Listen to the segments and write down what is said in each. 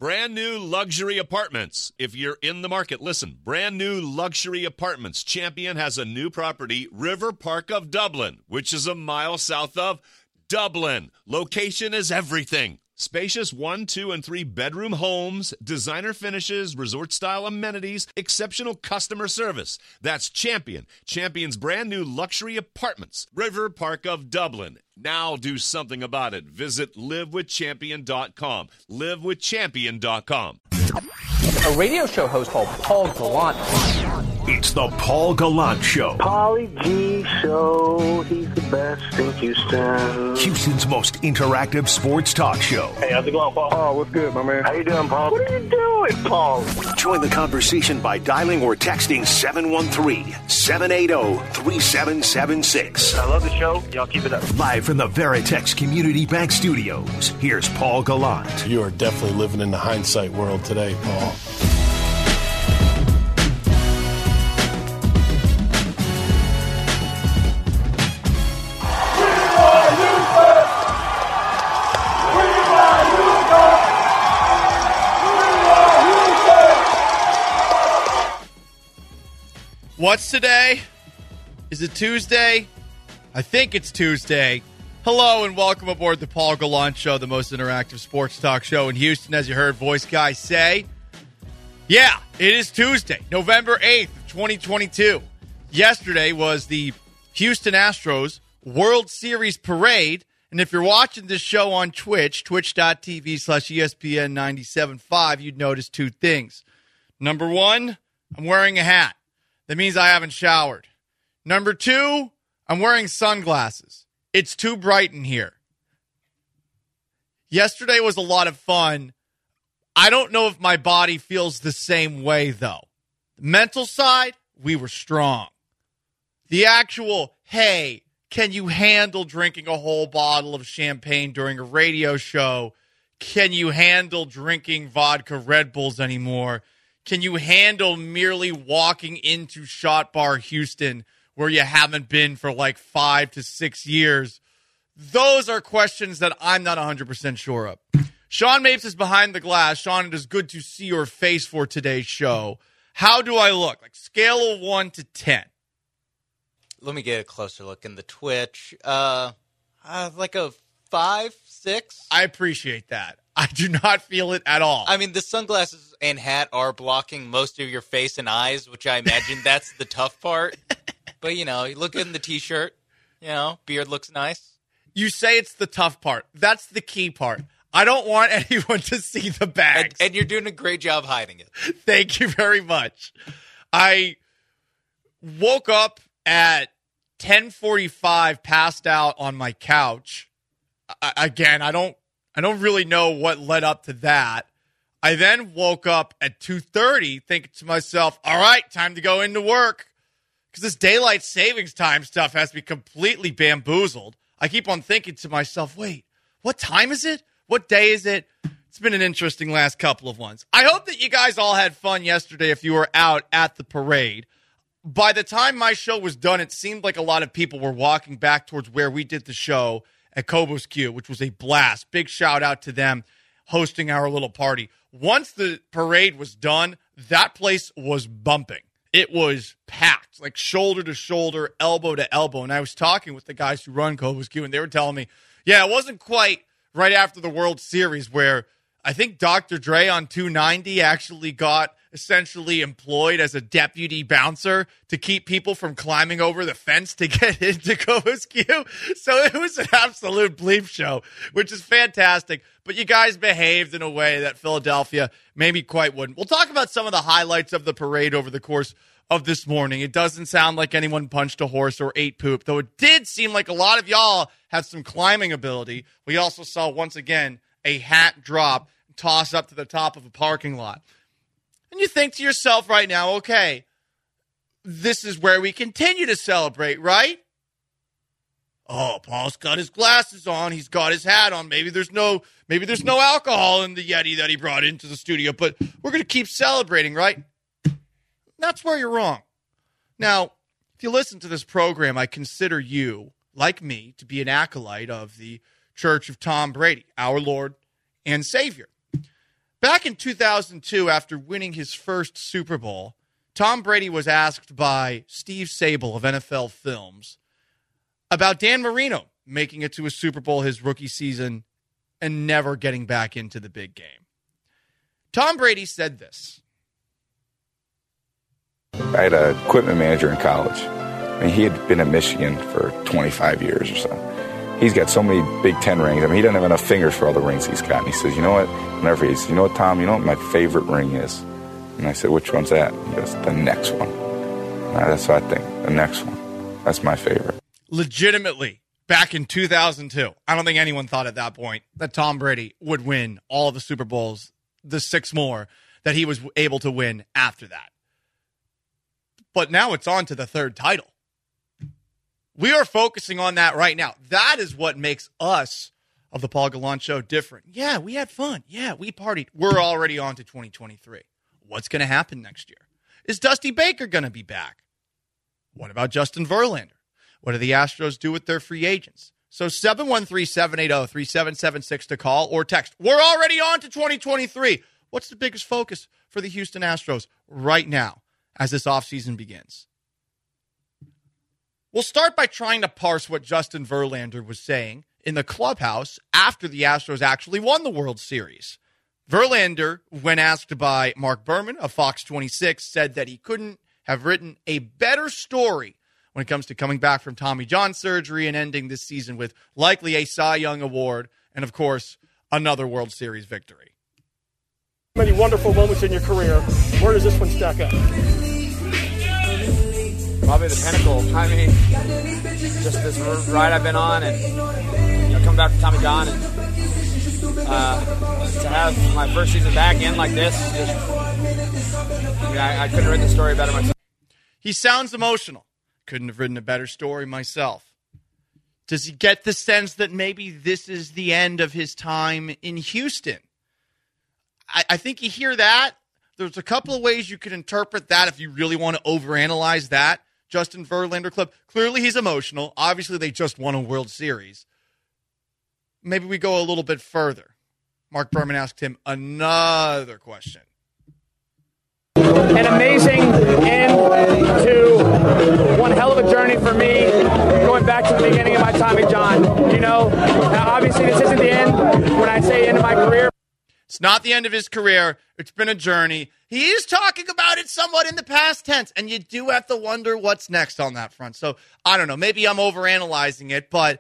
Brand new luxury apartments. If you're in the market, listen. Brand new luxury apartments. Champion has a new property, River Park of Dublin, which is a mile south of Dublin. Location is everything. Spacious 1, 2, and 3 bedroom homes, designer finishes, resort-style amenities, exceptional customer service. That's Champion. Champion's brand new luxury apartments, River Park of Dublin. Now do something about it. Visit livewithchampion.com. Livewithchampion.com. A radio show host called Paul Gallant. It's the Paul Gallant Show. Paulie G Show. He's the best in Houston. Houston's most interactive sports talk show. Hey, how's it going, Paul? Oh, what's good, my man? How you doing, Paul? What are you doing, Paul? Join the conversation by dialing or texting 713-780-3776. I love the show. Y'all keep it up. Live from the Veritex Community Bank Studios, here's Paul Gallant. You are definitely living in the hindsight world today, Paul. What's today? Is it Tuesday? I think it's Tuesday. Hello and welcome aboard the Paul Gallant Show, the most interactive sports talk show in Houston, as you heard voice guy say. Yeah, it is Tuesday, November 8th, 2022. Yesterday was the Houston Astros World Series parade, and if you're watching this show on Twitch, twitch.tv/ESPN975, you'd notice two things. Number one, I'm wearing a hat. That means I haven't showered. Number two, I'm wearing sunglasses. It's too bright in here. Yesterday was a lot of fun. I don't know if my body feels the same way, though. The mental side, we were strong. The actual, hey, can you handle drinking a whole bottle of champagne during a radio show? Can you handle drinking vodka Red Bulls anymore? Can you handle merely walking into Shot Bar Houston where you haven't been for like 5 to 6 years? Those are questions that I'm not 100% sure of. Sean Mapes is behind the glass. Sean, it is good to see your face for today's show. How do I look? Like scale of 1 to 10. Let me get a closer look in the Twitch. Like a 5, 6. I appreciate that. I do not feel it at all. I mean, the sunglasses and hat are blocking most of your face and eyes, which I imagine that's the tough part. But, you know, you look good in the T-shirt. You know, beard looks nice. You say it's the tough part. That's the key part. I don't want anyone to see the bags. And you're doing a great job hiding it. Thank you very much. I woke up at 10:45, passed out on my couch. Again, I don't really know what led up to that. I then woke up at 2:30 thinking to myself, all right, time to go into work. Because this daylight savings time stuff has me completely bamboozled. I keep on thinking to myself, wait, what time is it? What day is it? It's been an interesting last couple of ones. I hope that you guys all had fun yesterday if you were out at the parade. By the time my show was done, it seemed like a lot of people were walking back towards where we did the show at Cobos Q, which was a blast. Big shout out to them hosting our little party. Once the parade was done, that place was bumping. It was packed, like shoulder to shoulder, elbow to elbow. And I was talking with the guys who run Cobos Q, and they were telling me, yeah, it wasn't quite right after the World Series where I think Dr. Dre on 290 actually got essentially employed as a deputy bouncer to keep people from climbing over the fence to get into Cobos Q. So it was an absolute bleep show, which is fantastic. But you guys behaved in a way that Philadelphia maybe quite wouldn't. We'll talk about some of the highlights of the parade over the course of this morning. It doesn't sound like anyone punched a horse or ate poop, though it did seem like a lot of y'all had some climbing ability. We also saw, once again, a hat drop, toss up to the top of a parking lot. And you think to yourself right now, okay, this is where we continue to celebrate, right? Oh, Paul's got his glasses on. He's got his hat on. Maybe there's no alcohol in the Yeti that he brought into the studio, but we're going to keep celebrating, right? That's where you're wrong. Now, if you listen to this program, I consider you, like me, to be an acolyte of the Church of Tom Brady, our Lord and Savior. Back in 2002, after winning his first Super Bowl, Tom Brady was asked by Steve Sable of NFL Films about Dan Marino making it to a Super Bowl his rookie season and never getting back into the big game. Tom Brady said this. I had an equipment manager in college. I mean, he had been at Michigan for 25 years or so. He's got so many Big Ten rings. I mean, he doesn't have enough fingers for all the rings he's got. And he says, you know what? Whenever he says, you know what, Tom, you know what my favorite ring is? And I said, which one's that? He goes, the next one. That's what I think, the next one. That's my favorite. Legitimately, back in 2002, I don't think anyone thought at that point that Tom Brady would win all of the Super Bowls, the 6 more that he was able to win after that. But now it's on to the 3rd title. We are focusing on that right now. That is what makes us of the Paul Gallant Show different. Yeah, we had fun. Yeah, we partied. We're already on to 2023. What's going to happen next year? Is Dusty Baker going to be back? What about Justin Verlander? What do the Astros do with their free agents? So 713-780-3776 to call or text. We're already on to 2023. What's the biggest focus for the Houston Astros right now as this offseason begins? We'll start by trying to parse what Justin Verlander was saying in the clubhouse after the Astros actually won the World Series. Verlander, when asked by Mark Berman of Fox 26, said that he couldn't have written a better story when it comes to coming back from Tommy John surgery and ending this season with likely a Cy Young award and, of course, another World Series victory. Many wonderful moments in your career. Where does this one stack up? Probably the pinnacle. I mean, just this ride I've been on and coming back from Tommy John and to have my first season back in like this, I couldn't have written the story better myself. He sounds emotional. Couldn't have written a better story myself. Does he get the sense that maybe this is the end of his time in Houston? I think you hear that. There's a couple of ways you could interpret that if you really want to overanalyze that Justin Verlander clip. Clearly he's emotional. Obviously they just won a World Series. Maybe we go a little bit further. Mark Berman asked him another question. An amazing end to one hell of a journey for me, going back to the beginning of my Tommy John. Obviously this isn't the end when I say end of my career. It's not the end of his career. It's been a journey. He is talking about it somewhat in the past tense, and you do have to wonder what's next on that front. So, I don't know. Maybe I'm overanalyzing it, but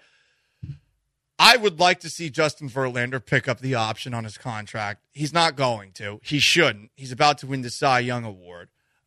I would like to see Justin Verlander pick up the option on his contract. He's not going to. He shouldn't. He's about to win the Cy Young Award.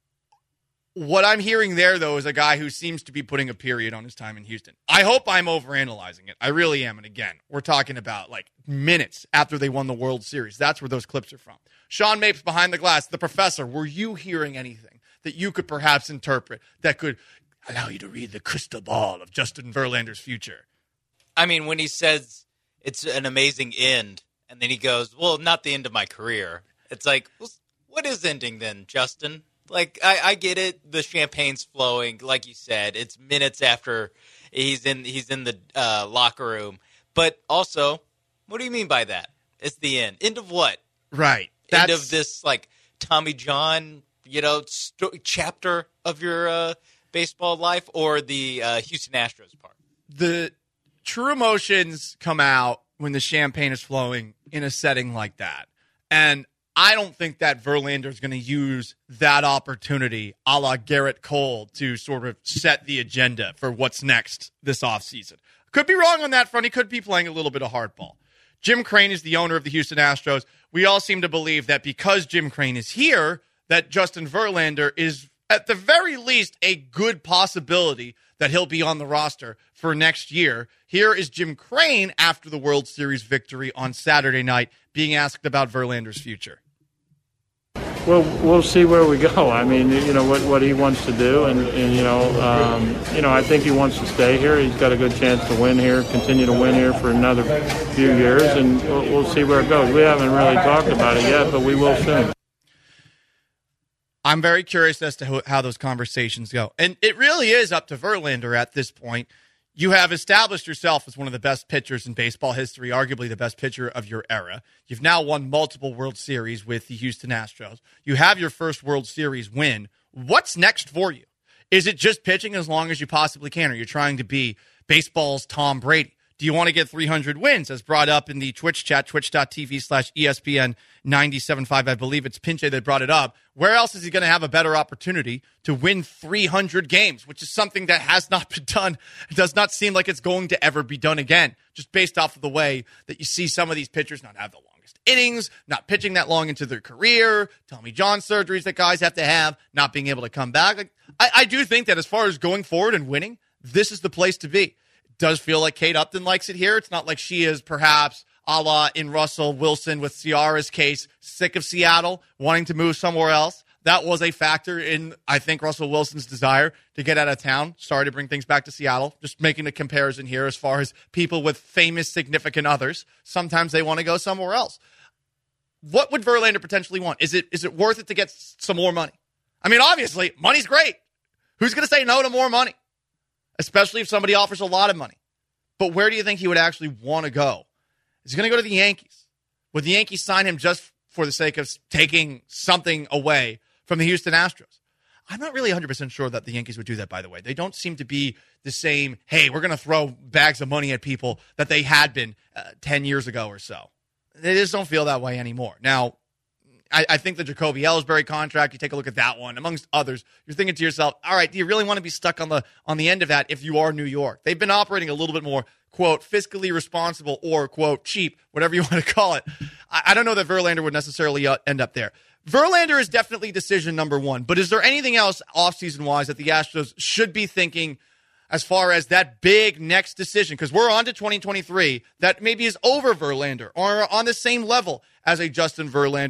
What I'm hearing there, though, is a guy who seems to be putting a period on his time in Houston. I hope I'm overanalyzing it. I really am. And again, we're talking about like minutes after they won the World Series. That's where those clips are from. Sean Mapes behind the glass, the professor. Were you hearing anything that you could perhaps interpret that could allow you to read the crystal ball of Justin Verlander's future? I mean, when he says it's an amazing end, and then he goes, well, not the end of my career. It's like, well, what is ending then, Justin? Like, I get it. The champagne's flowing. Like you said, it's minutes after he's in the locker room. But also, what do you mean by that? It's the end. End of what? Right. End of this, like, Tommy John, chapter of your baseball life, or the Houston Astros part? The true emotions come out when the champagne is flowing in a setting like that. And I don't think that Verlander is going to use that opportunity a la Garrett Cole to sort of set the agenda for what's next this offseason. Could be wrong on that front. He could be playing a little bit of hardball. Jim Crane is the owner of the Houston Astros. We all seem to believe that because Jim Crane is here, that Justin Verlander is at the very least a good possibility that he'll be on the roster for next year. Here is Jim Crane after the World Series victory on Saturday night being asked about Verlander's future. Well, we'll see where we go. I mean, what he wants to do, and I think he wants to stay here. He's got a good chance to win here, continue to win here for another few years, and we'll see where it goes. We haven't really talked about it yet, but we will soon. I'm very curious as to how those conversations go. And it really is up to Verlander at this point. You have established yourself as one of the best pitchers in baseball history, arguably the best pitcher of your era. You've now won multiple World Series with the Houston Astros. You have your first World Series win. What's next for you? Is it just pitching as long as you possibly can? Or are you trying to be baseball's Tom Brady? Do you want to get 300 wins, as brought up in the Twitch chat, twitch.tv/ESPN975? I believe it's Pinche that brought it up. Where else is he going to have a better opportunity to win 300 games, which is something that has not been done. It does not seem like it's going to ever be done again, just based off of the way that you see some of these pitchers not have the longest innings, not pitching that long into their career, Tommy John surgeries that guys have to have, not being able to come back. Like, I do think that as far as going forward and winning, this is the place to be. Does feel like Kate Upton likes it here. It's not like she is perhaps a la in Russell Wilson with Ciara's case, sick of Seattle, wanting to move somewhere else. That was a factor in, I think, Russell Wilson's desire to get out of town. Sorry to bring things back to Seattle. Just making a comparison here as far as people with famous significant others. Sometimes they want to go somewhere else. What would Verlander potentially want? Is it worth it to get some more money? I mean, obviously, money's great. Who's going to say no to more money? Especially if somebody offers a lot of money. But where do you think he would actually want to go? Is he going to go to the Yankees? Would the Yankees sign him just for the sake of taking something away from the Houston Astros? I'm not really 100% sure that the Yankees would do that, by the way. They don't seem to be the same, hey, we're going to throw bags of money at people that they had been 10 years ago or so. They just don't feel that way anymore. Now, I think the Jacoby Ellsbury contract, you take a look at that one, amongst others, you're thinking to yourself, all right, do you really want to be stuck on the end of that if you are New York? They've been operating a little bit more, quote, fiscally responsible or, quote, cheap, whatever you want to call it. I don't know that Verlander would necessarily end up there. Verlander is definitely decision number one, but is there anything else offseason-wise that the Astros should be thinking as far as that big next decision? Because we're on to 2023 that maybe is over Verlander or on the same level as a Justin Verlander.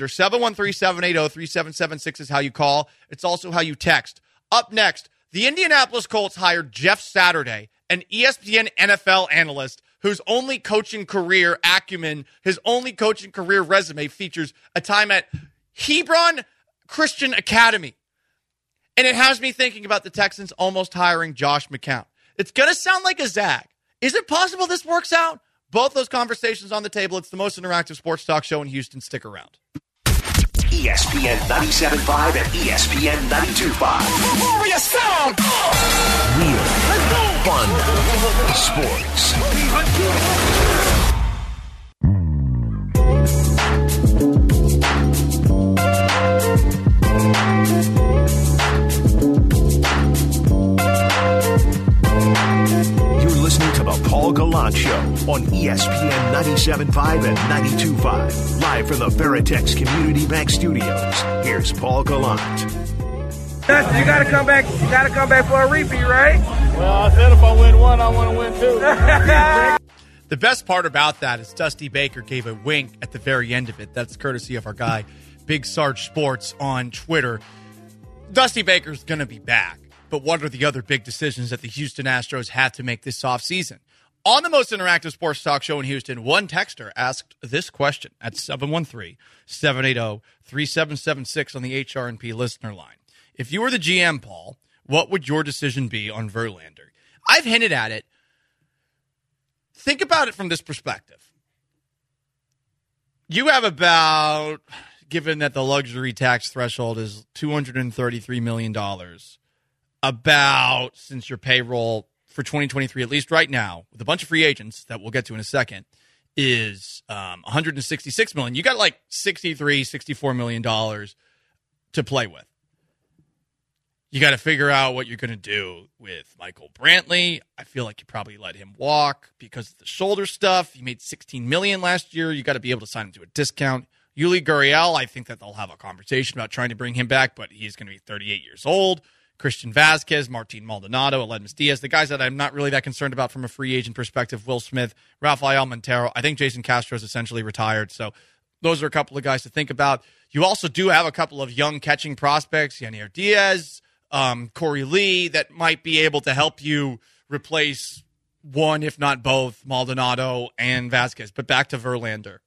713-780-3776 is how you call. It's also how you text. Up next, the Indianapolis Colts hired Jeff Saturday, an ESPN NFL analyst whose only coaching career acumen, his only coaching career resume features a time at Hebron Christian Academy. And it has me thinking about the Texans almost hiring Josh McCown. It's going to sound like a zag. Is it possible this works out? Both those conversations on the table. It's the most interactive sports talk show in Houston. Stick around. ESPN 97.5 and ESPN 92.5. Warrior sound! Real. Let's go! Fun. Sports. You're listening to The Paul Gallant Show on ESPN 97.5 and 92.5. Live from the Veritex Community Bank Studios. Here's Paul Gallant. Dustin, you gotta come back. You gotta come back for a repeat, right? Well, I said if I win one, I want to win two. The best part about that is Dusty Baker gave a wink at the very end of it. That's courtesy of our guy, Big Sarge Sports on Twitter. Dusty Baker's going to be back. But what are the other big decisions that the Houston Astros have to make this offseason? On the most interactive sports talk show in Houston, one texter asked this question at 713-780-3776 on the HRNP listener line. If you were the GM, Paul, what would your decision be on Verlander? I've hinted at it. Think about it from this perspective. You have about, given that the luxury tax threshold is $233 million, about, since your payroll for 2023, at least right now, with a bunch of free agents that we'll get to in a second, is $166 million. You got like $64 million to play with. You got to figure out what you're going to do with Michael Brantley. I feel like you probably let him walk because of the shoulder stuff. He made $16 million last year. You got to be able to sign him to a discount. Yuli Gurriel, I think that they'll have a conversation about trying to bring him back, but he's going to be 38 years old. Christian Vasquez, Martin Maldonado, Aledmus Diaz, the guys that I'm not really that concerned about from a free agent perspective, Will Smith, Rafael Montero. I think Jason Castro is essentially retired, so those are a couple of guys to think about. You also do have a couple of young catching prospects, Yanier Diaz, Corey Lee, that might be able to help you replace one, if not both, Maldonado and Vasquez. But back to Verlander.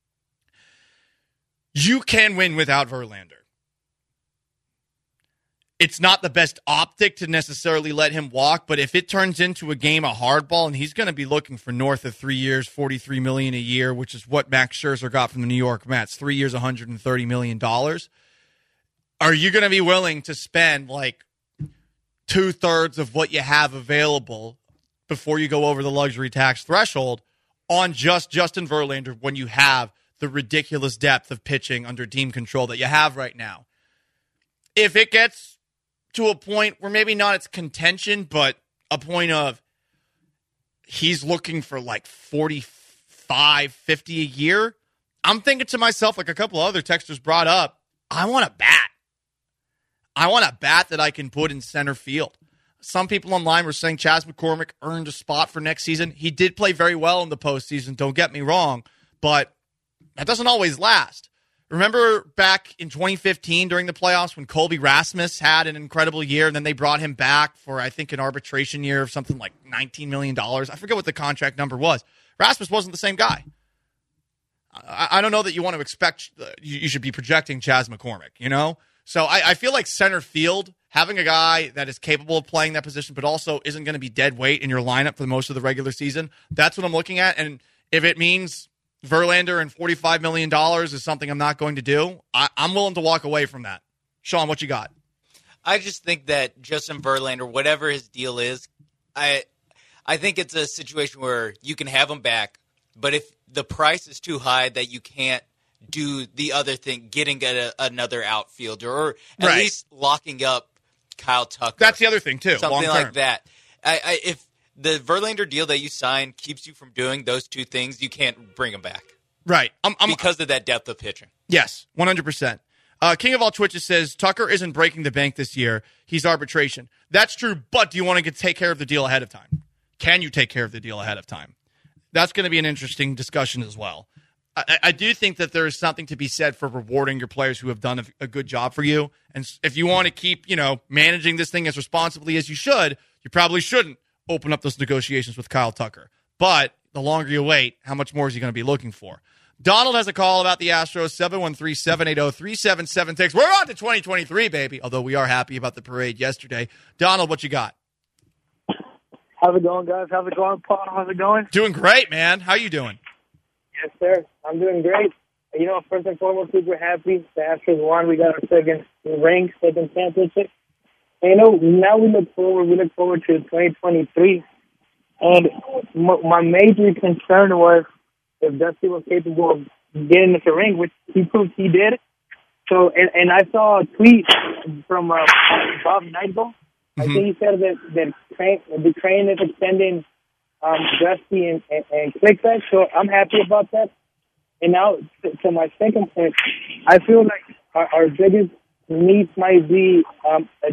You can win without Verlander. it's not the best optic to necessarily let him walk, but if it turns into a game of hardball and he's going to be looking for north of 3 years, $43 million a year, which is what Max Scherzer got from the New York Mets, 3 years, $130 million, are you going to be willing to spend like 2/3 of what you have available before you go over the luxury tax threshold on just Justin Verlander when you have the ridiculous depth of pitching under team control that you have right now? If it gets to a point where maybe not it's contention, but a point of he's looking for like 45, 50 a year, I'm thinking to myself, like a couple of other texters brought up, I want a bat. I want a bat that I can put in center field. Some people online were saying Chas McCormick earned a spot for next season. He did play very well in the postseason, don't get me wrong, but that doesn't always last. Remember back in 2015 during the playoffs when Colby Rasmus had an incredible year, and then they brought him back for, I think, an arbitration year of something like $19 million. I forget what the contract number was. Rasmus wasn't the same guy. I don't know that you want to expect you should be projecting Chas McCormick, you know? So I feel like center field, having a guy that is capable of playing that position but also isn't going to be dead weight in your lineup for most of the regular season, that's what I'm looking at. And if it means Verlander and $45 million is something I'm not going to do, I'm willing to walk away from that. Sean, what you got? I just think that Justin Verlander, whatever his deal is, I think it's a situation where you can have him back, but if the price is too high that you can't do the other thing, getting another outfielder or at least locking up Kyle Tucker. That's the other thing, too. Something like that. If the Verlander deal that you sign keeps you from doing those two things, you can't bring him back. Right. Because of that depth of pitching. Yes, 100%. King of all Twitches says, Tucker isn't breaking the bank this year. He's arbitration. That's true, but do you want to take care of the deal ahead of time? Can you take care of the deal ahead of time? That's going to be an interesting discussion as well. I do think that there is something to be said for rewarding your players who have done a good job for you. And if you want to keep, managing this thing as responsibly as you should, you probably shouldn't open up those negotiations with Kyle Tucker. But the longer you wait, how much more is he going to be looking for? Donald has a call about the Astros, 713-780-3776. We're on to 2023, baby, although we are happy about the parade yesterday. Donald, what you got? How's it going, guys? How's it going, Paul? How's it going? Doing great, man. How you doing? Yes, sir. I'm doing great. First and foremost, super happy. The Astros won. We got our second championship. And, now we look forward to 2023. And my major concern was if Dusty was capable of getting into the ring, which he proved he did. So, and I saw a tweet from Bob Nightingale. I think he said that the Crane is extending Dusty and Clickback. So I'm happy about that. And now to my second point, I feel like our biggest need might be a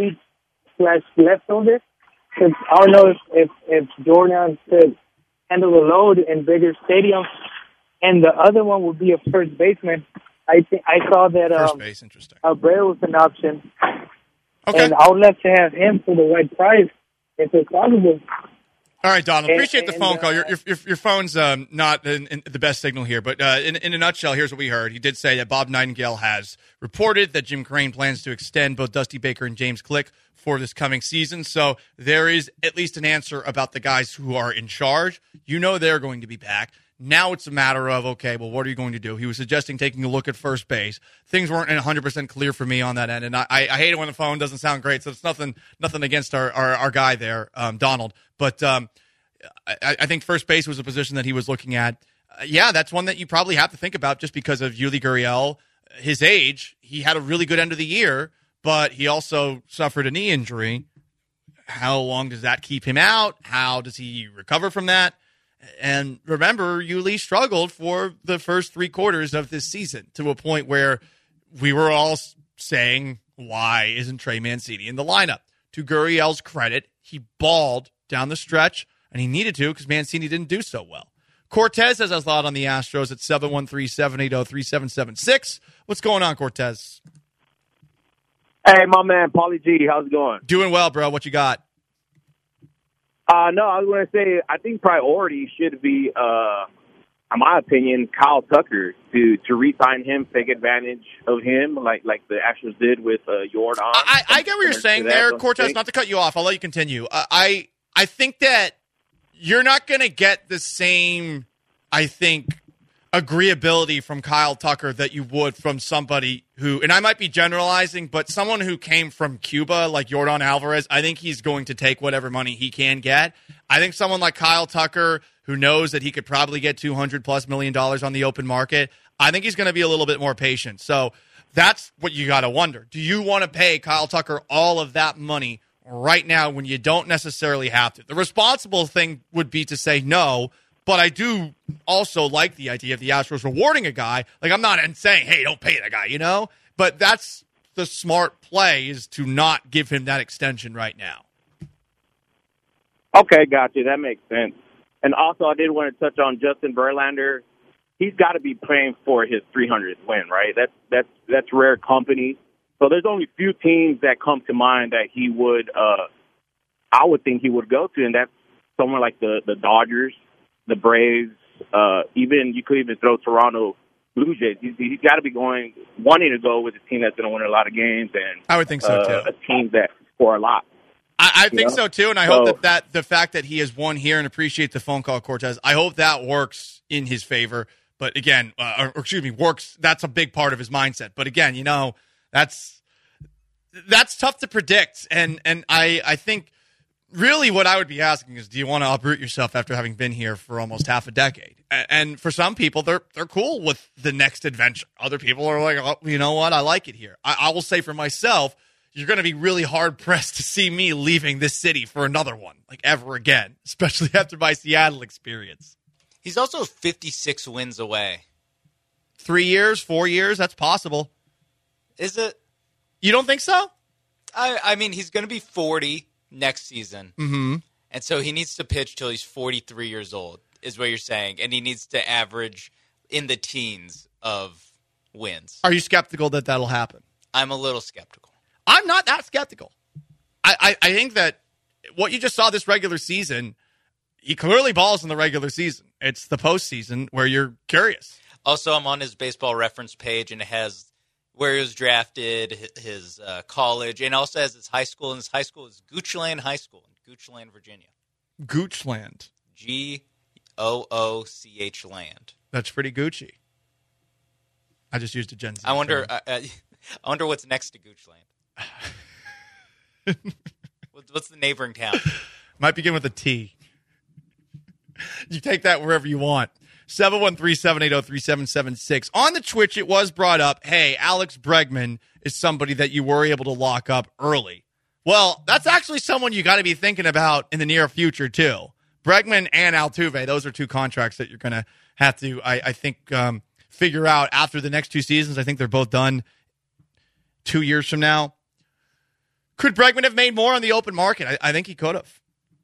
DH/leftover. Because I don't know if Jordan could handle the load in bigger stadiums. And the other one would be a first baseman. I saw that first base, interesting. Abreu was an option. Okay. And I would love to have him for the right price if it's possible. All right, Donald. Appreciate the phone call. Your phone's not in the best signal here, but in a nutshell, here's what we heard. He did say that Bob Nightingale has reported that Jim Crane plans to extend both Dusty Baker and James Click for this coming season. So there is at least an answer about the guys who are in charge. They're going to be back. Now it's a matter of, okay, well, what are you going to do? He was suggesting taking a look at first base. Things weren't 100% clear for me on that end, and I hate it when the phone doesn't sound great, so it's nothing against our guy there, Donald. But I think first base was a position that he was looking at. That's one that you probably have to think about just because of Yuli Gurriel, his age. He had a really good end of the year, but he also suffered a knee injury. How long does that keep him out? How does he recover from that? And remember, Yuli struggled for the first 3 quarters of this season to a point where we were all saying, why isn't Trey Mancini in the lineup? To Gurriel's credit, he balled down the stretch, and he needed to because Mancini didn't do so well. Cortez has a thought on the Astros at 713-780-3776. What's going on, Cortez? Hey, my man, Paulie G. How's it going? Doing well, bro. What you got? No, I was going to say, I think priority should be in my opinion, Kyle Tucker to re-sign him, take advantage of him, like the Astros did with Jordan. I get what you're saying there, Cortez. Not to cut you off, I'll let you continue. I think that you're not going to get the same, I think, agreeability from Kyle Tucker that you would from somebody who, and I might be generalizing, but someone who came from Cuba like Yordan Alvarez. I think he's going to take whatever money he can get. I think someone like Kyle Tucker, who knows that he could probably get $200+ million on the open market, I think he's going to be a little bit more patient. So that's what you got to wonder. Do you want to pay Kyle Tucker all of that money right now when you don't necessarily have to? The responsible thing would be to say no, but I do also like the idea of the Astros rewarding a guy. Like, I'm not saying, hey, don't pay that guy, you know? But that's the smart play, is to not give him that extension right now. Okay, gotcha. That makes sense. And also, I did want to touch on Justin Verlander. He's got to be playing for his 300th win, right? That's rare company. So there's only few teams that come to mind that he would, I would think he would go to, and that's someone like the Dodgers, the Braves, even you could even throw Toronto Blue Jays. He's got to be wanting to go with a team that's going to win a lot of games, and I would think so too. A team that score a lot. I think so too, and I hope that the fact that he has won here, and appreciate the phone call, Cortez, I hope that works in his favor. But again, works. That's a big part of his mindset. But again, you know, that's tough to predict, and I think. Really, what I would be asking is, do you want to uproot yourself after having been here for almost half a decade? And for some people, they're cool with the next adventure. Other people are like, oh, you know what? I like it here. I will say for myself, you're going to be really hard-pressed to see me leaving this city for another one, like ever again, especially after my Seattle experience. He's also 56 wins away. 3 years, 4 years, that's possible. Is it? You don't think so? I mean, he's going to be 40 next season. Mm-hmm. And so he needs to pitch till he's 43 years old, is what you're saying. And he needs to average in the teens of wins. Are you skeptical that that'll happen? I'm a little skeptical. I'm not that skeptical. I think that what you just saw this regular season, he clearly balls in the regular season. It's the postseason where you're curious. Also, I'm on his baseball reference page, and it has where he was drafted, his college, and also has his high school. And his high school is Goochland High School in Goochland, Virginia. Goochland. Gooch land. That's pretty Gucci. I just used a Gen Z. I wonder what's next to Goochland. What's the neighboring town? Might begin with a T. You take that wherever you want. 713-780-3776. On the Twitch, it was brought up, hey, Alex Bregman is somebody that you were able to lock up early. Well, that's actually someone you got to be thinking about in the near future, too. Bregman and Altuve, those are two contracts that you're going to have to, I think, figure out after the next two seasons. I think they're both done 2 years from now. Could Bregman have made more on the open market? I think he could have.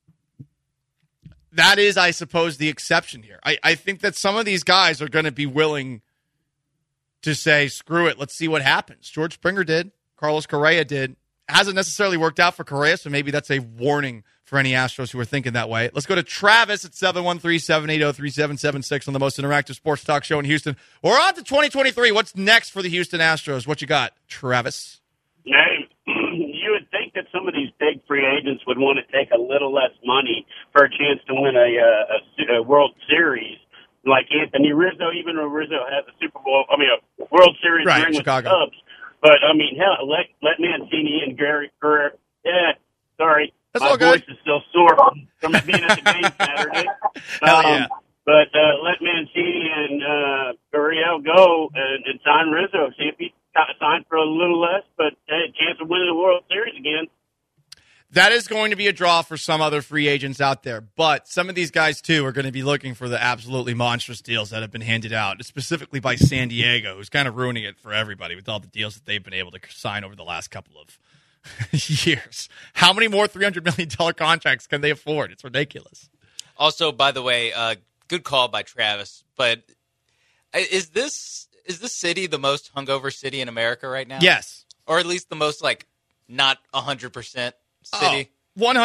That is, I suppose, the exception here. I think that some of these guys are going to be willing to say, screw it, let's see what happens. George Springer did. Carlos Correa did. Hasn't necessarily worked out for Correa, so maybe that's a warning for any Astros who are thinking that way. Let's go to Travis at 713-780-3776 on the most interactive sports talk show in Houston. We're on to 2023. What's next for the Houston Astros? What you got, Travis? Hey, you would think that some of these big free agents would want to take a little less money for a chance to win a World Series, like Anthony Rizzo. Even though Rizzo has a World Series ring with the Cubs. But I mean, hell, let Mancini and Gary Guerrero. Yeah, sorry, my voice is still sore from being at the game Saturday. Yeah. But let Mancini and Guerrero go and sign Rizzo. See if he signed for a little less, but had a chance of winning the World Series again. That is going to be a draw for some other free agents out there. But some of these guys, too, are going to be looking for the absolutely monstrous deals that have been handed out, specifically by San Diego, who's kind of ruining it for everybody with all the deals that they've been able to sign over the last couple of years. How many more $300 million contracts can they afford? It's ridiculous. Also, by the way, good call by Travis, but is this city the most hungover city in America right now? Yes. Or at least the most, not 100% city?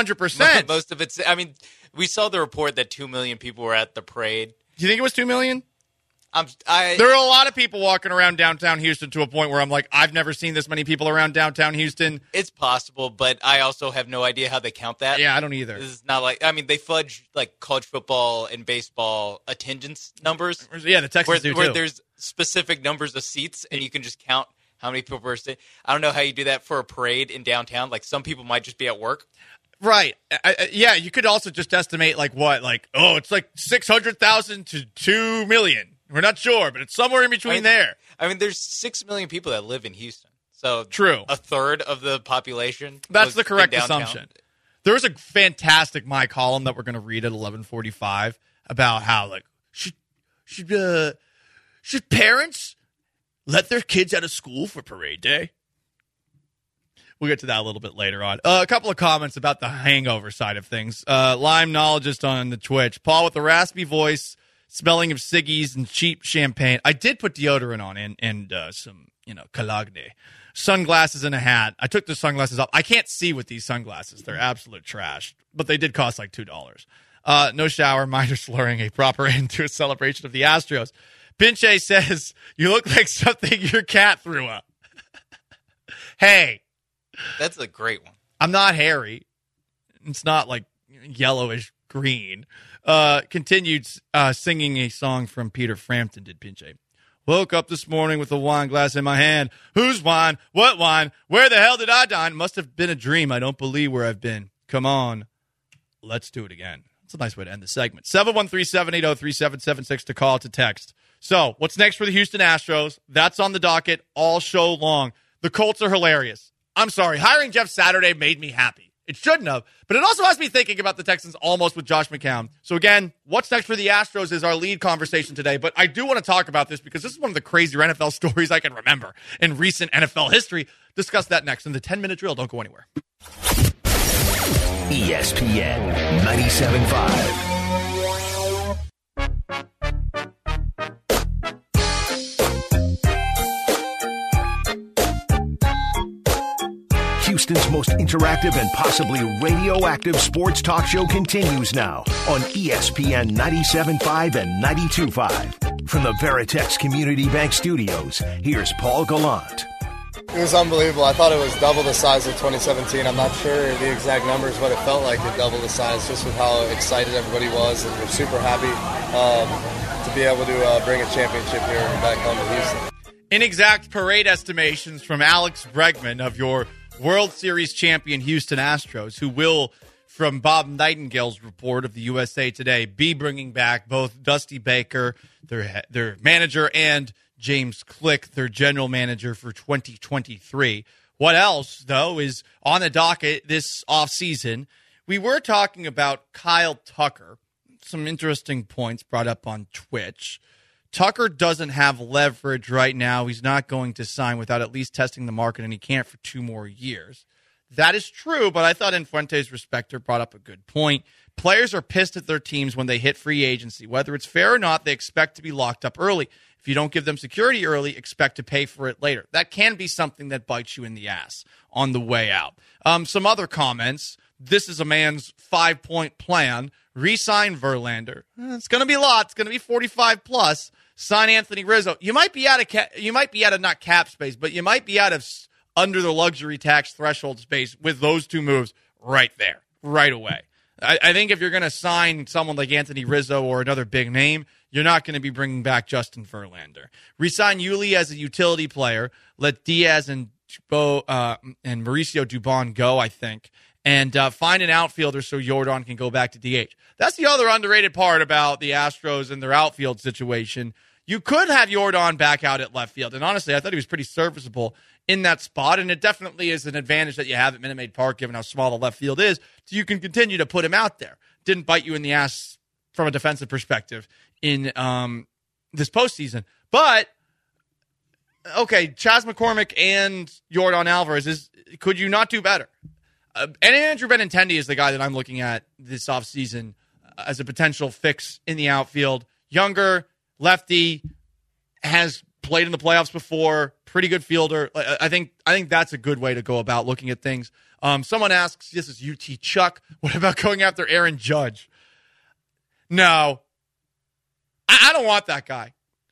100%. Most of it's, I mean, we saw the report that 2 million people were at the parade. Do you think it was 2 million? There are a lot of people walking around downtown Houston to a point where I'm like, I've never seen this many people around downtown Houston. It's possible, but I also have no idea how they count that. Yeah, I don't either. This is not like, I mean, they fudge like college football and baseball attendance numbers. Yeah, the Texans do too. Where there's specific numbers of seats, and you can just count how many people are sitting. I don't know how you do that for a parade in downtown. Like, some people might just be at work. Right. Yeah, you could also just estimate it's like 600,000 to 2 million. We're not sure, but it's somewhere in between there. I mean, there's 6 million people that live in Houston. So true. A third of the population. That's the correct assumption. There was a fantastic My column that we're going to read at 11:45 about how should parents let their kids out of school for parade day? We'll get to that a little bit later on. A couple of comments about the hangover side of things. Limenologist on the Twitch. Paul with the raspy voice, smelling of ciggies and cheap champagne. I did put deodorant on and some, Cologne. Sunglasses and a hat. I took the sunglasses off. I can't see with these sunglasses. They're absolute trash. But they did cost like $2. No shower, minor slurring, a proper end to a celebration of the Astros. Pinche says, you look like something your cat threw up. Hey. That's a great one. I'm not hairy. It's not like yellowish green. Continued singing a song from Peter Frampton, did Pinche. Woke up this morning with a wine glass in my hand. Whose wine? What wine? Where the hell did I dine? Must have been a dream. I don't believe where I've been. Come on. Let's do it again. That's a nice way to end the segment. 713-780-3776 to call, to text. So, what's next for the Houston Astros? That's on the docket all show long. The Colts are hilarious. I'm sorry, hiring Jeff Saturday made me happy. It shouldn't have, but it also has me thinking about the Texans almost with Josh McCown. So again, what's next for the Astros is our lead conversation today, but I do want to talk about this because this is one of the crazier NFL stories I can remember in recent NFL history. Discuss that next in the 10-minute drill. Don't go anywhere. ESPN 97.5. Houston's most interactive and possibly radioactive sports talk show continues now on ESPN 97.5 and 92.5. From the Veritex Community Bank Studios, here's Paul Gallant. It was unbelievable. I thought it was double the size of 2017. I'm not sure the exact numbers, but it felt like it doubled the size just with how excited everybody was, and we're super happy to be able to bring a championship here back home to Houston. Inexact parade estimations from Alex Bregman of your World Series champion Houston Astros, who will, from Bob Nightingale's report of the USA Today, be bringing back both Dusty Baker, their manager, and James Click, their general manager for 2023. What else, though, is on the docket this offseason? We were talking about Kyle Tucker. Some interesting points brought up on Twitch. Tucker doesn't have leverage right now. He's not going to sign without at least testing the market, and he can't for 2 more years. That is true, but I thought Infuentes Respecter brought up a good point. Players are pissed at their teams when they hit free agency. Whether it's fair or not, they expect to be locked up early. If you don't give them security early, expect to pay for it later. That can be something that bites you in the ass on the way out. Some other comments. This is a man's 5-point plan. Re-sign Verlander. It's going to be a lot. It's going to be 45 plus. Sign Anthony Rizzo. You might be out of not cap space, but you might be out of under the luxury tax threshold space with those 2 moves right there, right away. I think if you're going to sign someone like Anthony Rizzo or another big name, you're not going to be bringing back Justin Verlander. Resign Yuli as a utility player. Let Diaz and Mauricio Dubon go, I think. And find an outfielder so Jordan can go back to DH. That's the other underrated part about the Astros and their outfield situation. You could have Jordan back out at left field. And honestly, I thought he was pretty serviceable in that spot. And it definitely is an advantage that you have at Minute Maid Park, given how small the left field is. So you can continue to put him out there. Didn't bite you in the ass from a defensive perspective in this postseason. But, okay, Chas McCormick and Jordan Alvarez, could you not do better? And Andrew Benintendi is the guy that I'm looking at this offseason as a potential fix in the outfield. Younger, lefty, has played in the playoffs before, pretty good fielder. I think that's a good way to go about looking at things. Someone asks, this is UT Chuck, what about going after Aaron Judge? No. I don't want that guy.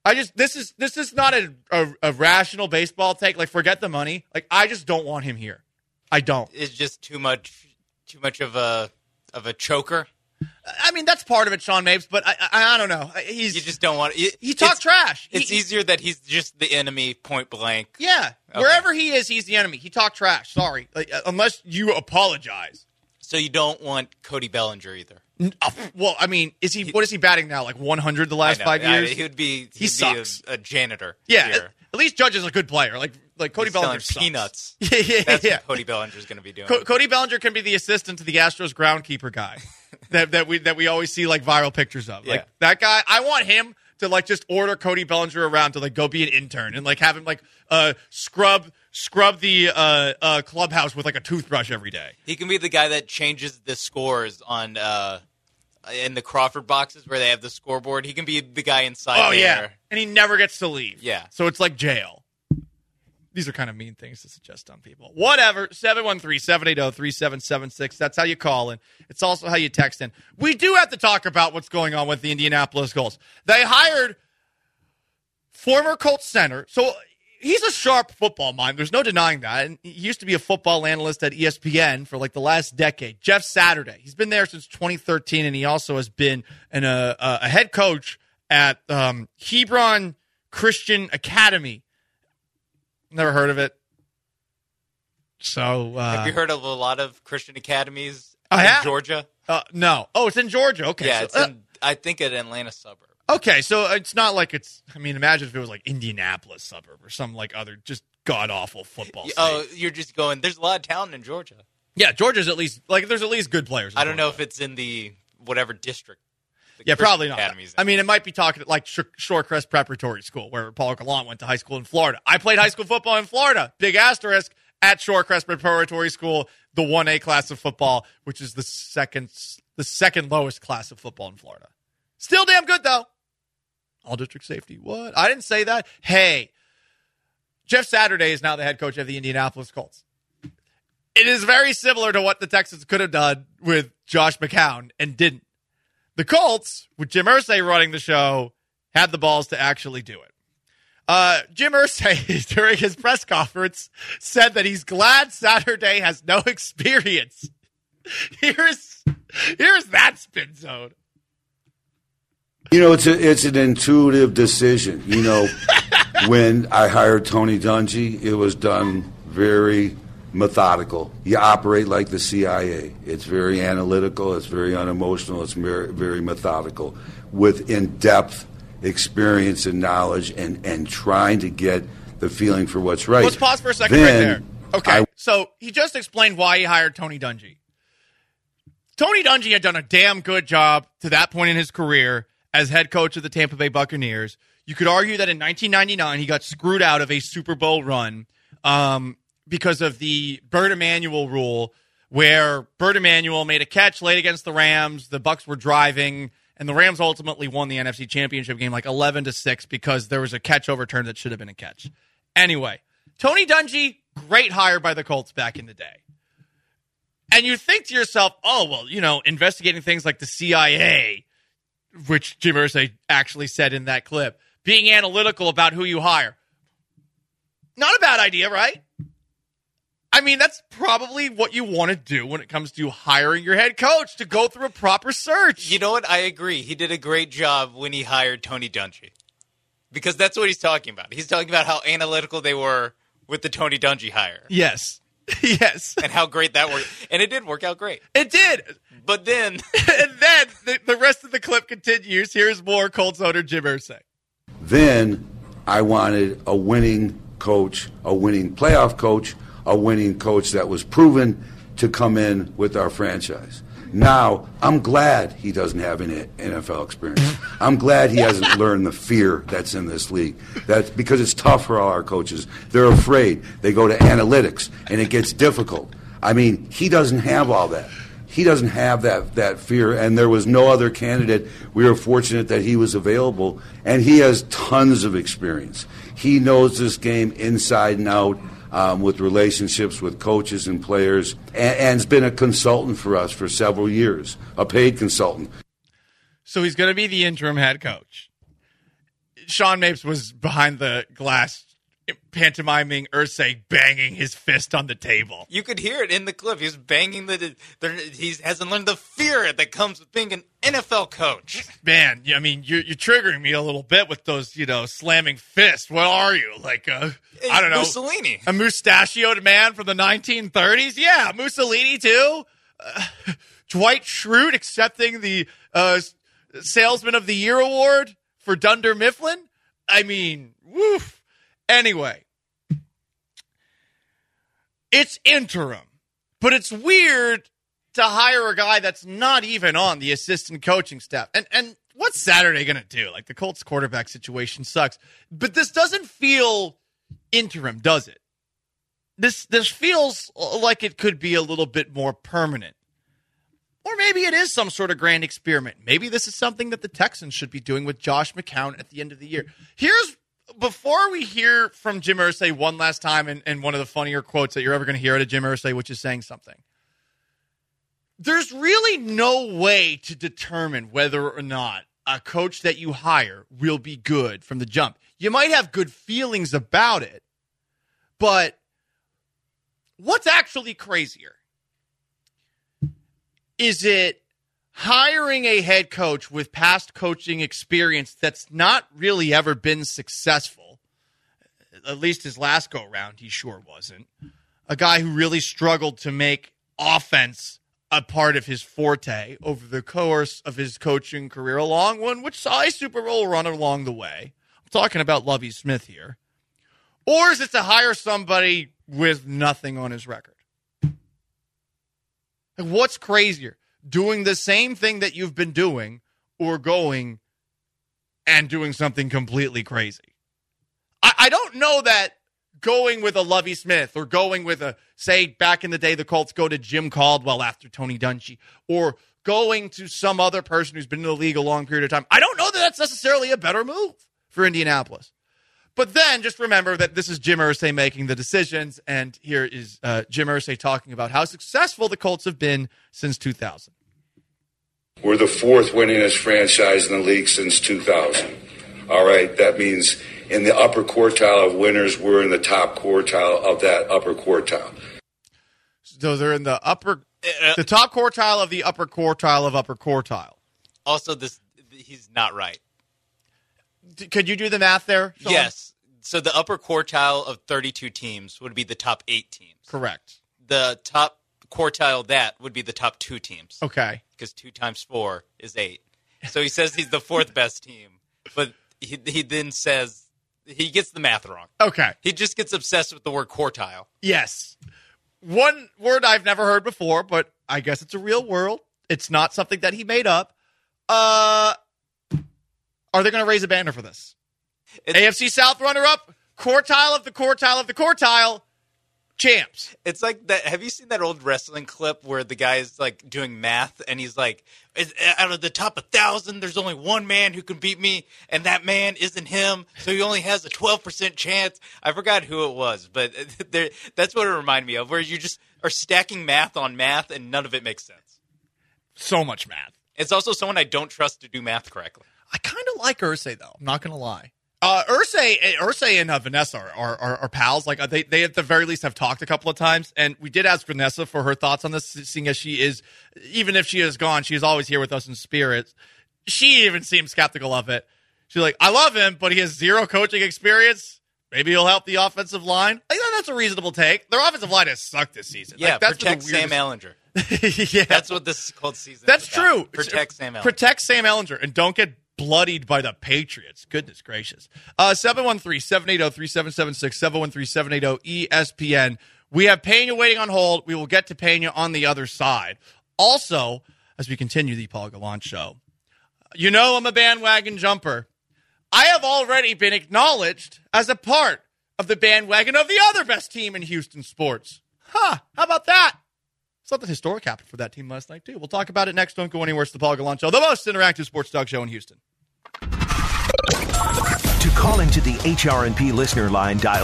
This is not a rational baseball take. Like, forget the money. Like, I just don't want him here. I don't. It's just too much of a choker. I mean, that's part of it, Sean Mapes, but I don't know. You just don't want he talked trash. It's easier that he's just the enemy, point blank. Yeah. Okay. Wherever he is, he's the enemy. He talked trash. Sorry. Unless you apologize. So you don't want Cody Bellinger either. Well, I mean, what is he batting now? Like 100 the last 5 years? He'd be sucks. A janitor. Yeah. At least Judge is a good player. Like Cody Bellinger sucks. Peanuts. Yeah. That's what Cody Bellinger's going to be doing. Cody Bellinger can be the assistant to the Astros groundkeeper guy that we always see like viral pictures of. Yeah. Like that guy, I want him to like just order Cody Bellinger around to like go be an intern and like have him like scrub the clubhouse with like a toothbrush every day. He can be the guy that changes the scores on in the Crawford boxes where they have the scoreboard. He can be the guy inside there. Yeah. And he never gets to leave. Yeah. So it's like jail. These are kind of mean things to suggest on people. Whatever. 713-780-3776. That's how you call in. It's also how you text in. We do have to talk about what's going on with the Indianapolis Colts. They hired former Colts center. So he's a sharp football mind. There's no denying that. And he used to be a football analyst at ESPN for like the last decade. Jeff Saturday. He's been there since 2013, and he also has been a head coach at Hebron Christian Academy. Never heard of it. So have you heard of a lot of Christian academies in Georgia? No. Oh, it's in Georgia. Okay. Yeah, it's in, I think, an Atlanta suburb. Okay, so it's not like it's. I mean, imagine if it was like Indianapolis suburb or some like other just god awful football state. Oh, you're just going. There's a lot of talent in Georgia. Yeah, Georgia's at least like there's at least good players. I don't know if it's in the whatever district. Yeah, probably not. I mean, it might be talking like Shorecrest Preparatory School, where Paul Gallant went to high school in Florida. I played high school football in Florida. Big asterisk at Shorecrest Preparatory School, the 1A class of football, which is the second lowest class of football in Florida. Still damn good though. All district safety. What? I didn't say that. Hey, Jeff Saturday is now the head coach of the Indianapolis Colts. It is very similar to what the Texans could have done with Josh McCown and didn't. The Colts, with Jim Irsay running the show, had the balls to actually do it. Jim Irsay, during his press conference, said that he's glad Saturday has no experience. Here's that spin zone. You know, it's an intuitive decision. You know, when I hired Tony Dungy, it was done very methodical. You operate like the CIA. It's very analytical. It's very unemotional. It's very, very methodical with in-depth experience and knowledge and trying to get the feeling for what's right. Let's pause for a second right there. Okay, so he just explained why he hired Tony Dungy. Tony Dungy had done a damn good job to that point in his career as head coach of the Tampa Bay Buccaneers. You could argue that in 1999 he got screwed out of a Super Bowl run because of the Bert Emanuel rule, where Bert Emanuel made a catch late against the Rams. The Bucs were driving, and the Rams ultimately won the NFC Championship game like 11-6 because there was a catch overturned that should have been a catch. Anyway, Tony Dungy, great hire by the Colts back in the day. And you think to yourself, oh, well, you know, investigating things like the CIA, which Jim Irsay actually said in that clip, being analytical about who you hire. Not a bad idea, right? I mean, that's probably what you want to do when it comes to hiring your head coach, to go through a proper search. You know what? I agree. He did a great job when he hired Tony Dungy. Because that's what he's talking about. He's talking about how analytical they were with the Tony Dungy hire. Yes. Yes. And how great that worked. And it did work out great. It did. But then... and then the rest of the clip continues. Here's more Colts owner Jim Irsay. Then I wanted a winning coach, a winning playoff coach, a winning coach that was proven to come in with our franchise. Now, I'm glad he doesn't have any NFL experience. I'm glad he hasn't learned the fear that's in this league. That's because it's tough for all our coaches. They're afraid. They go to analytics, and it gets difficult. I mean, he doesn't have all that. He doesn't have that fear, and there was no other candidate. We were fortunate that he was available, and he has tons of experience. He knows this game inside and out. With relationships with coaches and players, and has been a consultant for us for several years, a paid consultant. So he's going to be the interim head coach. Sean Mapes was behind the glass pantomiming Irsay banging his fist on the table. You could hear it in the clip. He was banging he hasn't learned the fear that comes with being an NFL coach. Man, I mean, you're triggering me a little bit with those, slamming fists. What are you? Like I don't know. Mussolini. A mustachioed man from the 1930s? Yeah, Mussolini too. Dwight Schrute accepting the Salesman of the Year award for Dunder Mifflin? I mean, woof. Anyway, it's interim, but it's weird to hire a guy that's not even on the assistant coaching staff. And what's Saturday going to do? Like, the Colts quarterback situation sucks, but this doesn't feel interim, does it? This feels like it could be a little bit more permanent. Or maybe it is some sort of grand experiment. Maybe this is something that the Texans should be doing with Josh McCown at the end of the year. Before we hear from Jim Irsay one last time, and one of the funnier quotes that you're ever going to hear out of Jim Irsay, which is saying something, there's really no way to determine whether or not a coach that you hire will be good from the jump. You might have good feelings about it, but what's actually crazier? Is it hiring a head coach with past coaching experience that's not really ever been successful? At least his last go-around, he sure wasn't. A guy who really struggled to make offense a part of his forte over the course of his coaching career, along one which saw a Super Bowl run along the way. I'm talking about Lovie Smith here. Or is it to hire somebody with nothing on his record? What's crazier? Doing the same thing that you've been doing, or going and doing something completely crazy? I don't know that going with a Lovie Smith, or going with say back in the day the Colts go to Jim Caldwell after Tony Dungy, or going to some other person who's been in the league a long period of time, I don't know that that's necessarily a better move for Indianapolis. But then just remember that this is Jim Irsay making the decisions, and here is Jim Irsay talking about how successful the Colts have been since 2000. We're the fourth winningest franchise in the league since 2000. All right, that means in the upper quartile of winners, we're in the top quartile of that upper quartile. So they're in the the top quartile of the upper quartile of upper quartile. Also, he's not right. Could you do the math there, Sean? Yes. So the upper quartile of 32 teams would be the top 8 teams. Correct. The top quartile of that would be the top 2 teams. Okay. Because 2 times 4 is 8. So he says he's the 4th best team, but he then says he gets the math wrong. Okay. He just gets obsessed with the word quartile. Yes. One word I've never heard before, but I guess it's a real word. It's not something that he made up. Are they going to raise a banner for this? AFC South runner-up, quartile of the quartile of the quartile, champs. It's like that. Have you seen that old wrestling clip where the guy is like doing math and he's like, out of the top 1,000, there's only one man who can beat me, and that man isn't him, so he only has a 12% chance. I forgot who it was, but that's what it reminded me of, where you just are stacking math on math and none of it makes sense. So much math. It's also someone I don't trust to do math correctly. I kind of like Irsay, though. I'm not going to lie. Irsay and Vanessa are pals. Like they at the very least have talked a couple of times, and we did ask Vanessa for her thoughts on this, seeing as she is, even if she is gone, she is always here with us in spirit. She even seems skeptical of it. She's like, I love him, but he has 0 coaching experience. Maybe he'll help the offensive line. I think that's a reasonable take. Their offensive line has sucked this season. Yeah, like, that's protect Sam Ellinger. Yeah, that's what this is called season. That's true. Protect Sam Ellinger. Protect Sam Ellinger, and don't get bloodied by the Patriots. Goodness gracious. 713-780-3776, 713-780-ESPN. We have Pena waiting on hold. We will get to Pena on the other side. Also, as we continue the Paul Gallant show, you know I'm a bandwagon jumper. I have already been acknowledged as a part of the bandwagon of the other best team in Houston sports. How about that? Something historic happened for that team last night, too. We'll talk about it next. Don't go anywhere. It's the Paul Gallant Show, the most interactive sports talk show in Houston. To call into the HRNP listener line, dial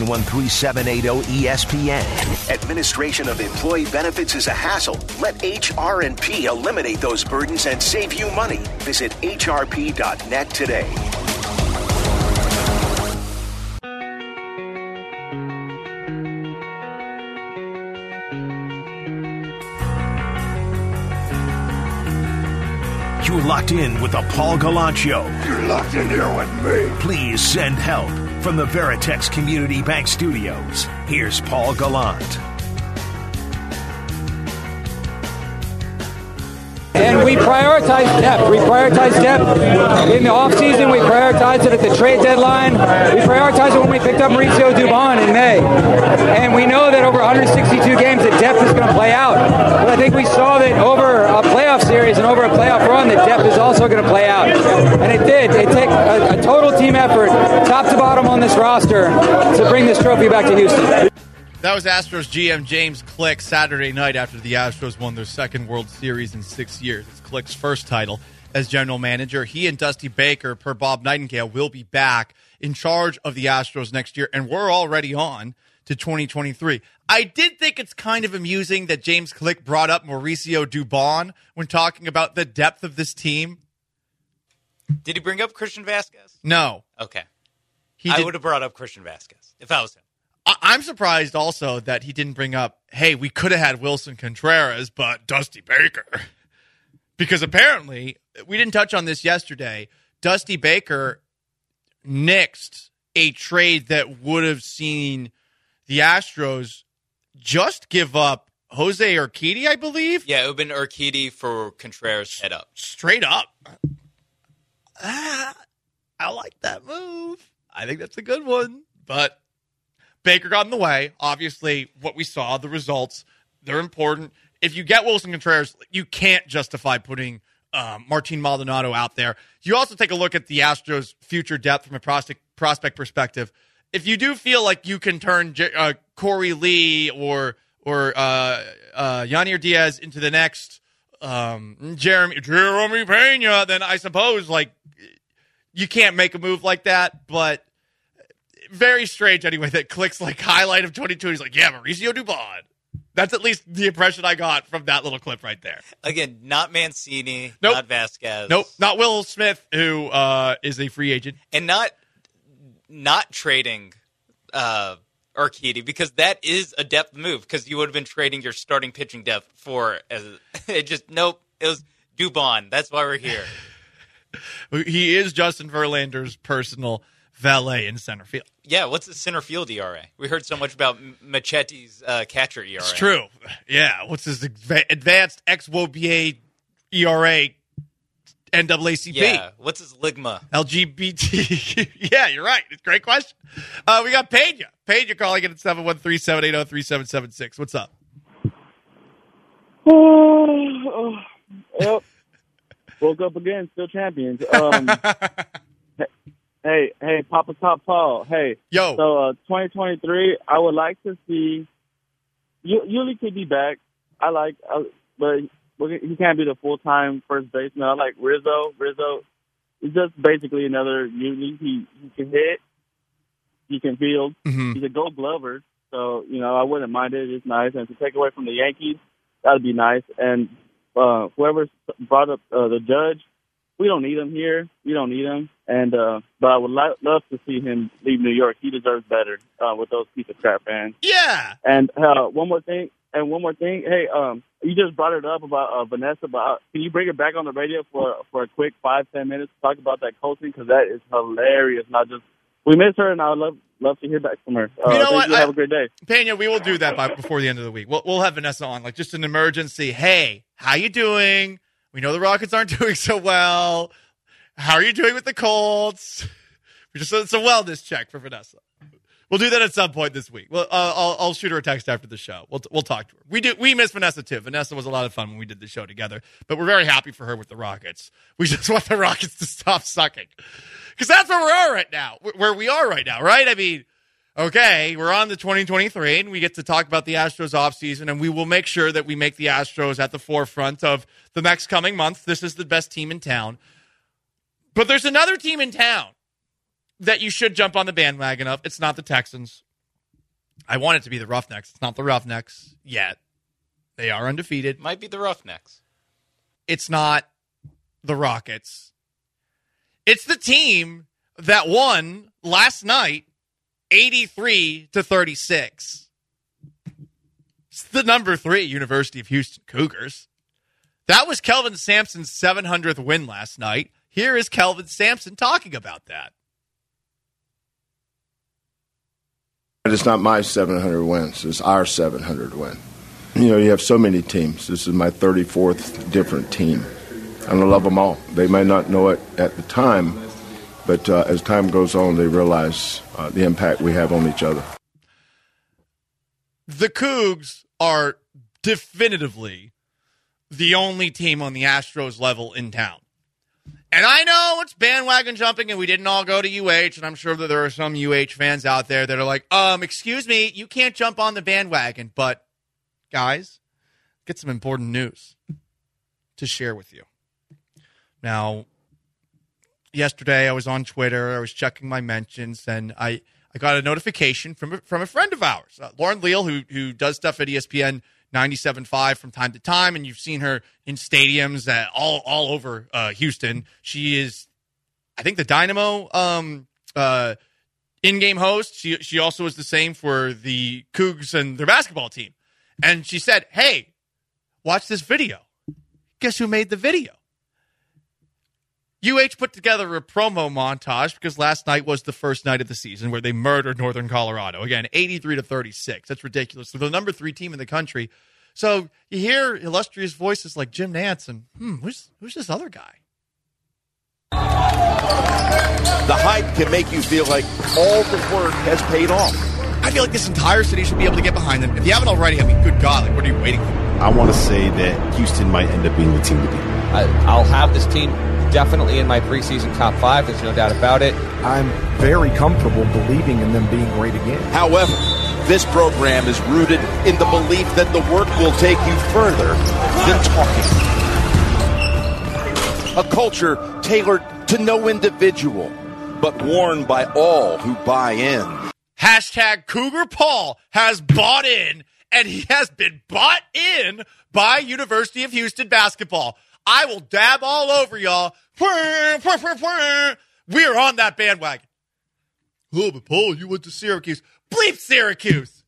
713-780-ESPN. Administration of employee benefits is a hassle. Let HRNP eliminate those burdens and save you money. Visit hrp.net today. You're locked in with the Paul Gallant Show. You're locked in here with me. Please send help from the Veritex Community Bank Studios. Here's Paul Gallant. And we prioritize depth. We prioritize depth in the offseason. We prioritize it at the trade deadline. We prioritize it when we picked up Mauricio Dubon in May. And we know that over 162 games, the depth is going to play out. But I think we saw that over a playoff series and over a playoff run, the depth is also going to play out. And it did. It took a total team effort, top to bottom on this roster, to bring this trophy back to Houston. That was Astros GM James Click Saturday night after the Astros won their second World Series in 6 years. It's Click's first title as general manager. He and Dusty Baker, per Bob Nightingale, will be back in charge of the Astros next year, and we're already on to 2023. I did think it's kind of amusing that James Click brought up Mauricio Dubon when talking about the depth of this team. Did he bring up Christian Vasquez? No. Okay. I would have brought up Christian Vasquez if I was him. I'm surprised also that he didn't bring up, hey, we could have had Wilson Contreras, but Dusty Baker. Because apparently, we didn't touch on this yesterday, Dusty Baker nixed a trade that would have seen the Astros just give up Jose Urquidy, I believe? Yeah, it would have been Urquidy for Contreras head up. Straight up. I like that move. I think that's a good one, but Baker got in the way. Obviously, what we saw, the results, they're important. If you get Wilson Contreras, you can't justify putting Martin Maldonado out there. You also take a look at the Astros' future depth from a prospect perspective. If you do feel like you can turn Corey Lee or Yanier Diaz into the next Jeremy Pena, then I suppose you can't make a move like that, but very strange anyway that Click's highlight of 22. He's like, yeah, Mauricio Dubon. That's at least the impression I got from that little clip right there. Again, not Mancini, nope. not Vasquez. Nope, not Will Smith, who is a free agent. And not trading Urquidy, because that is a depth move, because you would have been trading your starting pitching depth for nope, it was Dubon. That's why we're here. He is Justin Verlander's personal valet in center field. Yeah, what's the center field ERA? We heard so much about Machetti's catcher ERA. It's true. Yeah, what's his advanced xWOBA ERA NAACP? Yeah, what's his Ligma? LGBT. Yeah, you're right. It's a great question. We got Pena. Pena calling in at 713-780-3776. What's up? Yep. Woke up again, still champions. Hey, Papa Top Paul. Hey, yo. So 2023, I would like to see. Yuli could be back. But he can't be the full-time first baseman. I like Rizzo. Rizzo is just basically another Yuli. He can hit. He can field. Mm-hmm. He's a Gold Glover, so I wouldn't mind it. It's nice, and to take away from the Yankees, that'd be nice. And whoever brought up the Judge, we don't need him here. We don't need him. And but I would love to see him leave New York. He deserves better with those piece of crap fans. Yeah. And one more thing. Hey, you just brought it up about Vanessa, but can you bring it back on the radio for a quick 5-10 minutes to talk about that coaching? Because that is hilarious. Not just we miss her, and I would love to hear back from her. You know what? Have a great day. Pena, we will do that before the end of the week. We'll have Vanessa on, just an emergency. Hey, how you doing? We know the Rockets aren't doing so well. How are you doing with the Colts? It's a wellness check for Vanessa. We'll do that at some point this week. Well, I'll shoot her a text after the show. We'll talk to her. We miss Vanessa too. Vanessa was a lot of fun when we did the show together, but we're very happy for her with the Rockets. We just want the Rockets to stop sucking, because that's where we are right now. Where we are right now, right? I mean, okay, we're on the 2023, and we get to talk about the Astros offseason, and we will make sure that we make the Astros at the forefront of the next coming month. This is the best team in town. But there's another team in town that you should jump on the bandwagon of. It's not the Texans. I want it to be the Roughnecks. It's not the Roughnecks yet. They are undefeated. Might be the Roughnecks. It's not the Rockets. It's the team that won last night 83-36. It's the number 3 University of Houston Cougars. That was Kelvin Sampson's 700th win last night. Here is Kelvin Sampson talking about that. It's not my 700 wins. It's our 700 win. You know, you have so many teams. This is my 34th different team. And I love them all. They may not know it at the time, but as time goes on, they realize the impact we have on each other. The Cougs are definitively the only team on the Astros level in town. And I know it's bandwagon jumping and we didn't all go to UH, and I'm sure that there are some UH fans out there that are like, excuse me, you can't jump on the bandwagon. But, guys, get some important news to share with you. Now, yesterday I was on Twitter, I was checking my mentions, and I got a notification from a friend of ours, Lauren Leal, who does stuff at ESPN 97.5 from time to time, and you've seen her in stadiums all over Houston. She is, I think, the Dynamo in-game host. She also is the same for the Cougs and their basketball team. And she said, hey, watch this video. Guess who made the video? UH put together a promo montage because last night was the first night of the season where they murdered Northern Colorado. Again, 83-36. That's ridiculous. They're the number 3 team in the country. So you hear illustrious voices like Jim Nantz and, who's this other guy? The hype can make you feel like all the work has paid off. I feel like this entire city should be able to get behind them. If you haven't already, I mean, good God, like, what are you waiting for? I want to say that Houston might end up being the team to beat. I'll have this team definitely in my preseason top 5. There's no doubt about it. I'm very comfortable believing in them being great again. However, this program is rooted in the belief that the work will take you further than talking. A culture tailored to no individual, but worn by all who buy in. Hashtag Cougar Paul has bought in, and he has been bought in by University of Houston basketball. I will dab all over y'all. We are on that bandwagon. Oh, but Paul, you went to Syracuse. Bleep Syracuse.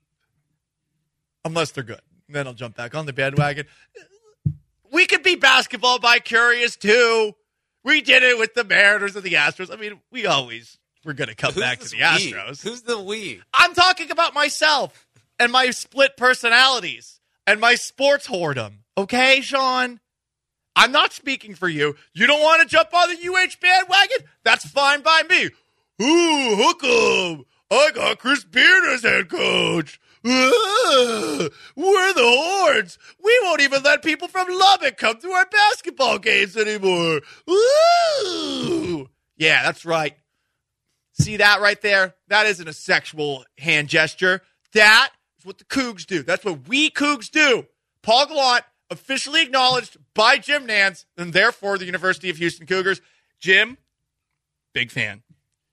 Unless they're good. Then I'll jump back on the bandwagon. We could be basketball by curious, too. We did it with the Mariners and the Astros. I mean, we're going to come back to the Astros. Who's the we? I'm talking about myself and my split personalities and my sports whoredom. Okay, Sean? I'm not speaking for you. You don't want to jump on the UH bandwagon? That's fine by me. Ooh, hook 'em. I got Chris Beard as head coach. We're the Horns. We won't even let people from Lubbock come to our basketball games anymore. Ooh. Yeah, that's right. See that right there? That isn't a sexual hand gesture. That is what the Cougs do. That's what we Cougs do. Paul Gallant, officially acknowledged by Jim Nantz, and therefore the University of Houston Cougars. Jim, big fan.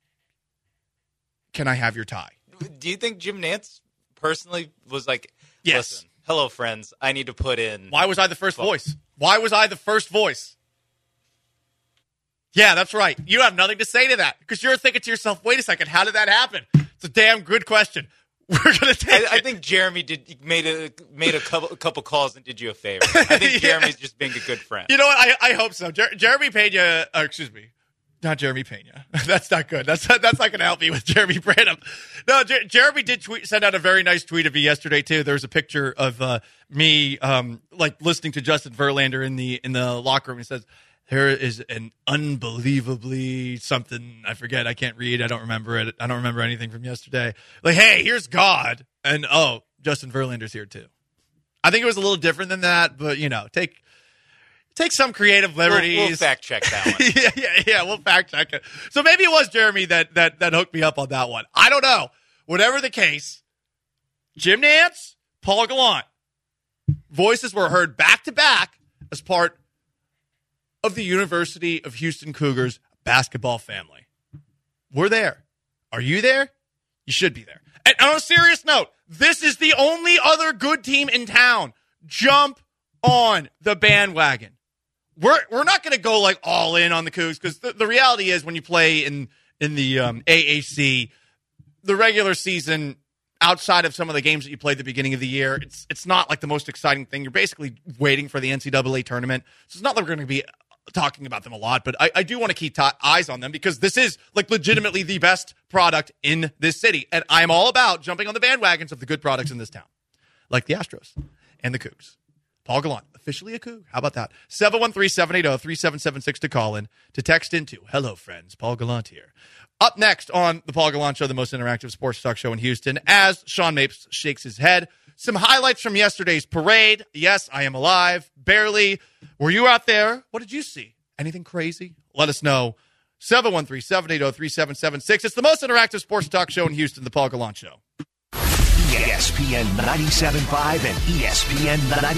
Can I have your tie? Do you think Jim Nantz personally was like, yes. Listen, hello, friends, I need to put in... Why was I the first voice? Why was I the first voice? Yeah, that's right. You have nothing to say to that because you're thinking to yourself, wait a second, how did that happen? It's a damn good question. We're gonna take. I think Jeremy made a couple calls and did you a favor. I think Jeremy's just being a good friend. You know what? I hope so. Jeremy Pena, excuse me, not Jeremy Pena. That's not good. That's not going to help me with Jeremy Branham. No, Jeremy did send out a very nice tweet of me yesterday too. There was a picture of me like listening to Justin Verlander in the locker room. He says, "There is an unbelievably something, I forget, I can't read, I don't remember it. I don't remember anything from yesterday. Like, hey, here's God. And, Justin Verlander's here too." I think it was a little different than that, but, take some creative liberties. We'll fact check that one. yeah, we'll fact check it. So maybe it was Jeremy that hooked me up on that one. I don't know. Whatever the case, Jim Nantz, Paul Gallant, voices were heard back to back as part of the University of Houston Cougars basketball family. We're there. Are you there? You should be there. And on a serious note, this is the only other good team in town. Jump on the bandwagon. We're not going to go like all in on the Cougs because the reality is when you play in the AAC, the regular season outside of some of the games that you played at the beginning of the year, it's not like the most exciting thing. You're basically waiting for the NCAA tournament. So it's not that we're going to be talking about them a lot, but I do want to keep eyes on them because this is like legitimately the best product in this city. And I'm all about jumping on the bandwagons of the good products in this town, like the Astros and the Cougs. Paul Gallant, officially a Coug. How about that? 713-780-3776 to call in, to text into. Hello, friends. Paul Gallant here. Up next on the Paul Gallant Show, the most interactive sports talk show in Houston, as Sean Mapes shakes his head. Some highlights from yesterday's parade. Yes, I am alive. Barely. Were you out there? What did you see? Anything crazy? Let us know. 713-780-3776. It's the most interactive sports talk show in Houston, the Paul Gallant Show. ESPN 97.5 and ESPN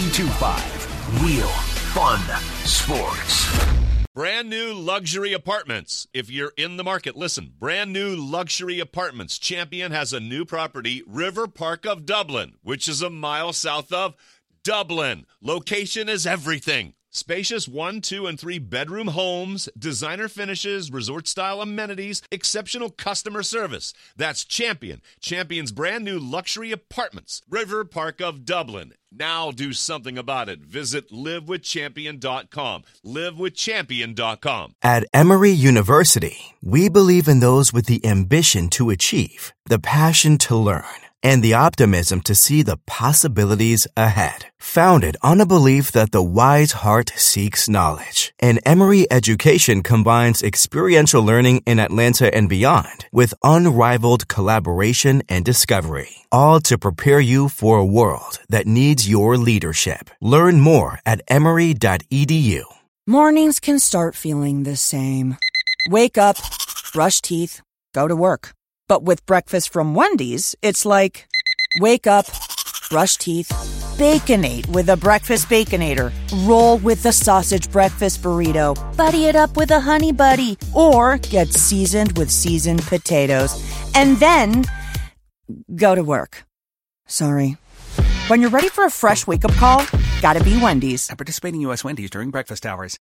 92.5. Real fun sports. Brand new luxury apartments. If you're in the market, listen. Brand new luxury apartments. Champion has a new property, River Park of Dublin, which is a mile south of Dublin. Location is everything. Spacious 1, 2, and 3 bedroom homes, designer finishes, resort-style amenities, exceptional customer service. That's Champion. Champion's brand new luxury apartments. River Park of Dublin. Now do something about it. Visit livewithchampion.com. Livewithchampion.com. At Emory University, we believe in those with the ambition to achieve, the passion to learn, and the optimism to see the possibilities ahead. Founded on a belief that the wise heart seeks knowledge, and Emory education combines experiential learning in Atlanta and beyond with unrivaled collaboration and discovery, all to prepare you for a world that needs your leadership. Learn more at emory.edu. Mornings can start feeling the same. Wake up, brush teeth, go to work. But with breakfast from Wendy's, it's like, wake up, brush teeth, Baconate with a breakfast Baconator. Roll with the sausage breakfast burrito. Buddy it up with a Honey Buddy. Or get seasoned with seasoned potatoes. And then, go to work. Sorry. When you're ready for a fresh wake-up call, gotta be Wendy's. At participating U.S. Wendy's during breakfast hours.